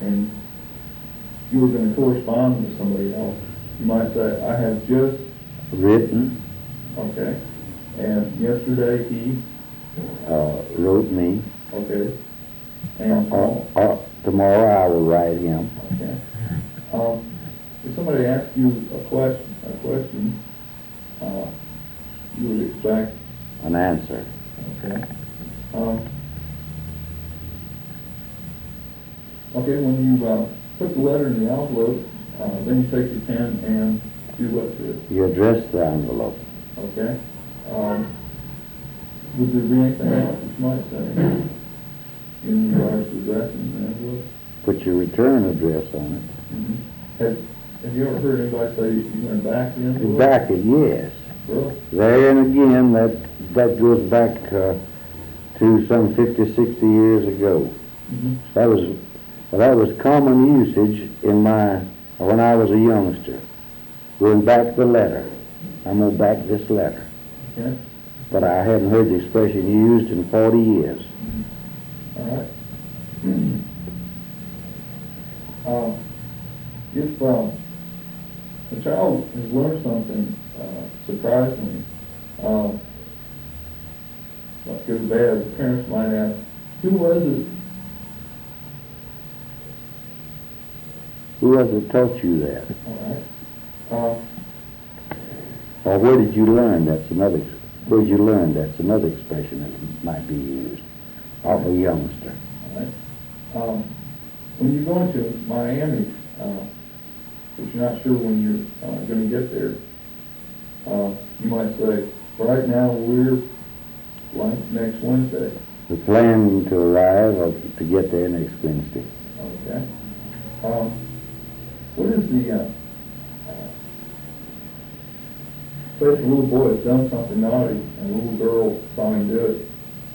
and you were going to correspond with somebody else, you might say, I have just written, okay, and yesterday he, wrote me. okay, and tomorrow I will write him. okay. If somebody asks you a question, you would expect An answer. okay. Okay, when you put the letter in the envelope, then you take your pen and do what to it? You address the envelope. Okay. Would there be anything else that you might say in regards to addressing the envelope? Put your return address on it. Mm-hmm. Have you ever heard anybody say you're going to back the envelope? Back it, yes. Really? There and again, that goes back to some 50, 60 years ago. Mm-hmm. That was common usage when I was a youngster. Going back the letter. I'm going to back this letter. Okay. But I hadn't heard the expression used in 40 years. All right. If a child has learned something surprisingly, like good or bad, the parents might ask, who was it? Who was it taught you that? All right. Or where did you learn? Where did you learn? That's another expression that might be used of a youngster. All right. When you're going to Miami, but you're not sure when you're going to get there, you might say, right now we're like next Wednesday. We're planning to arrive or to get there next Wednesday. Okay. What is the, say if a little boy has done something naughty and a little girl saw him do it,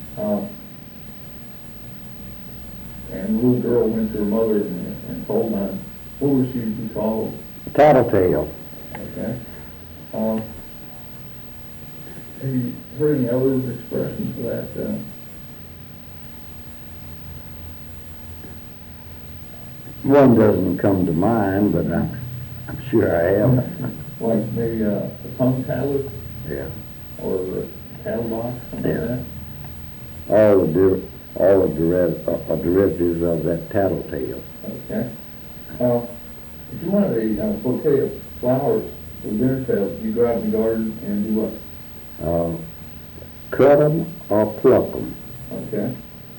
and the little girl went to her mother and told them, what would she be called? Tattletale. Okay. Have you heard any other expressions for that? One doesn't come to mind, but I'm sure I have. Like maybe a tongue tattle? Yeah. Or a tattle box, something Yeah. like that? All the derivatives of that tattletale. Okay. If you wanted a bouquet of flowers for dinner table, you go out in the garden and do what? Cut them or pluck them. Okay.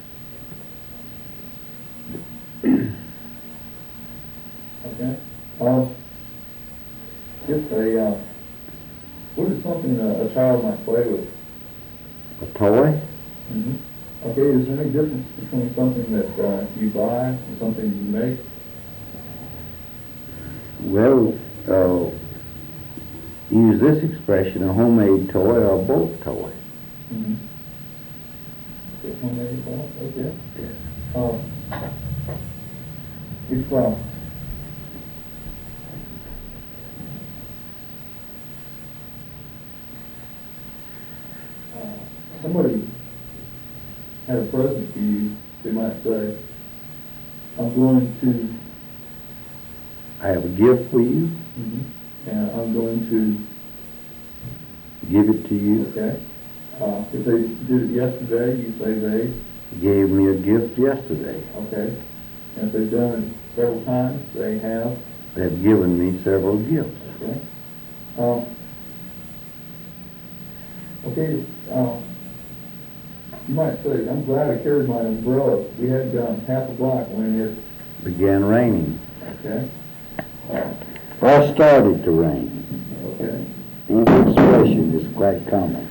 Okay. What is something a child might play with? A toy? Mm-hmm. Okay, is there any difference between something that you buy and something you make? Well, use this expression, a homemade toy or both toy. Mm-hmm. Okay, homemade ball, okay. Yeah. If somebody had a present for you, they might say, I'm going to, I have a gift for you. and I'm going to, Give it to you. okay. If they did it yesterday, you say they, Gave me a gift yesterday. okay. And if they've done it several times, they have, They have given me several gifts. okay. Okay, you might say, I'm glad I carried my umbrella. We had gone half a block when it, Began raining. okay. Or started to rain. Okay. Each expression is quite common.